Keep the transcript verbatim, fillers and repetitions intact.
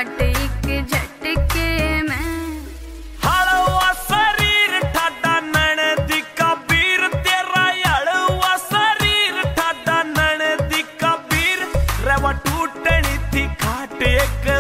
घाट एक झटके में। हलवा शरीर ठाडा नैन दी कबीर तेरा हलवा शरीर ठाडा नैन दी कबीर रेवा टूटनी थी घाट एक